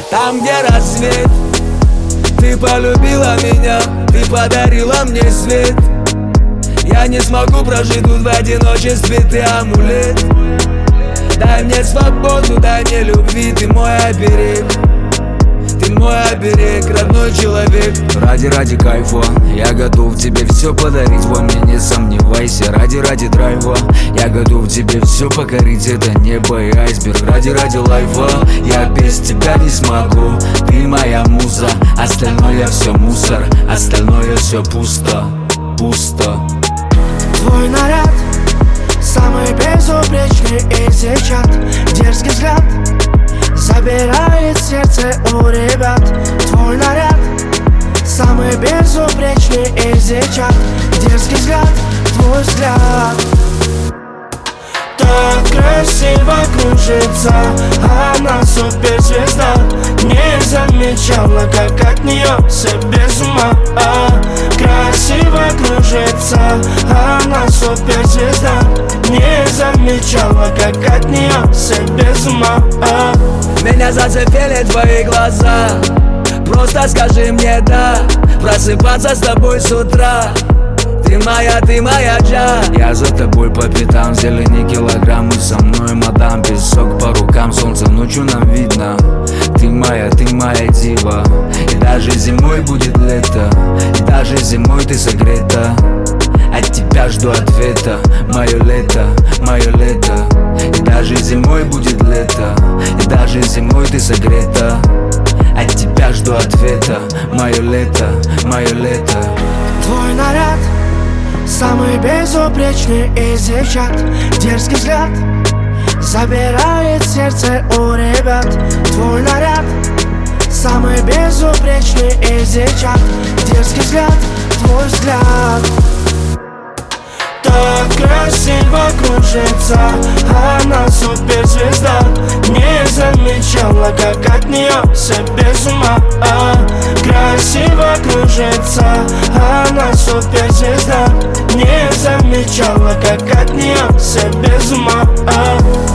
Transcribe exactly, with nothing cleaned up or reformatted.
там, где рассвет. Ты полюбила меня, ты подарила мне свет. Я не смогу прожить тут в одиночестве, ты амулет. Дай мне свободу, дай мне любви, ты мой оберег. Ты мой оберег, родной человек. Ради, ради кайфа я готов тебе все подарить. Во мне не сомневайся. Ради, ради драйва я готов тебе все покорить. Это небо и айсберг. Ради, ради лайфа я без тебя не смогу. Ты моя муза, остальное все мусор. Остальное все пусто, пусто. Твой наряд самый безупречный из девчат. Дерзкий взгляд забирает сердце у ребят. Твой наряд самый безупречный из девчат. Дерзкий взгляд, твой взгляд. Так красиво кружится, она суперзвезда. Не замечала, как от нее все без ума. Красиво кружится, она суперзвезда. Не замечала, как от нее все без ума. Меня зацепили твои глаза. Просто скажи мне да. Просыпаться с тобой с утра. Ты моя, ты моя джа. Я за тобой по пятам, зелени килограммы со мной, мадам. Песок по рукам, солнце ночью нам видно. Ты моя, ты моя дива. И даже зимой будет лето. И даже зимой ты согрета. От тебя жду ответа. Мое лето, мое лето. И даже зимой будет лето. И даже зимой ты согрета. От тебя жду ответа. Мое лето, мое лето. Твой наряд самый безупречный из девчат. Дерзкий взгляд забирает сердце у ребят. Твой наряд самый безупречный из девчат. Дерзкий взгляд, твой взгляд. Так красиво кружится, она суперзвезда. Не замечала, как от нее все без ума. Красиво кружится, она суперзвезда. Не замечала, как от нее все без ума.